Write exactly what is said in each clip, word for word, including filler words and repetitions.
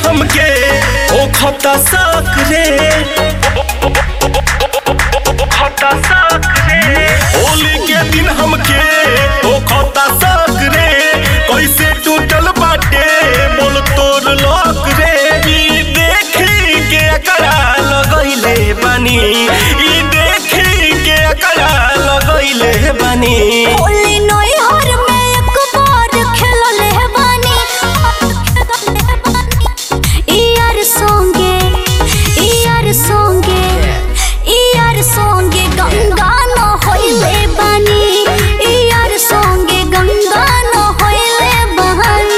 हमके ओ खता साक रे खता साक रे होली के दिन हमके ओ खता साक रे कैसे टूटल बाटे बोल तोर लोक रे ई देखी के अकड़ा लगइले बानी ई देखी के अकड़ा लगइले बानी होली नई हर में एक बार खेलले बानी यार संगे यार संगे यार संगे गंगा न होइले बानी यार संगे गंगा न होइले बानी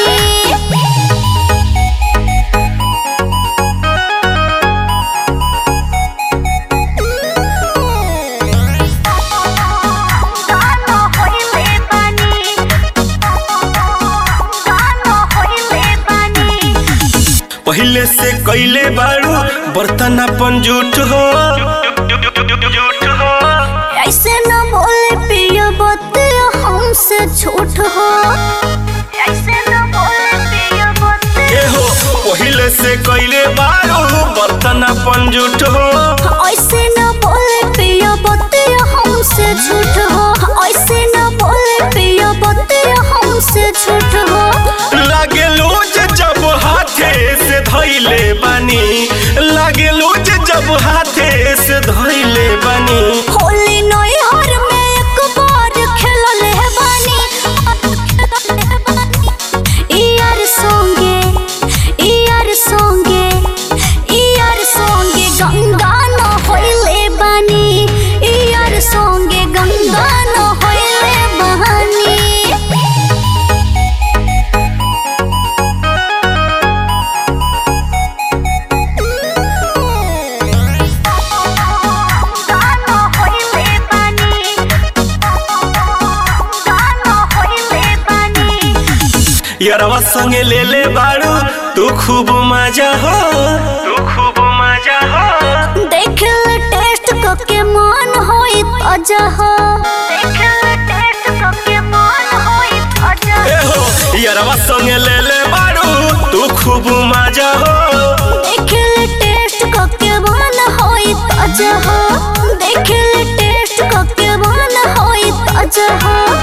पहले से कैले बारू बर्तन अपन झूठ हो ऐसे न बोले पिया बतिया हमसे झूठ हो ऐसे न बोले पिया बतिया हो पहले से कैले बारू बर्तन अपन झूठ हो ऐसे न बोले पिया बतिया हमसे झूठ हो ऐसे न बोले पिया बतिया हमसे झूठ हो लागे लूज जब हाथे से धइले बानी लागे लूज जब हाथे से धइले बानी होली नई हर में एक बार खेलले बानी यार संगे यार संगे यार संगे गंगा न होइले बानी यार संगे गंगा न होइले बानी यारवा संगे ले ले बारू तू खूब मजा हो तू खूब मजा हो देख ले टेस्ट करके मन होई ताजा हो देख ले टेस्ट करके मन होई ताजा ए हो यारवा संगे ले ले बारू तू खूब मजा हो देख ले टेस्ट करके मन होई ताजा हो देख ले टेस्ट करके मन होई ताजा हो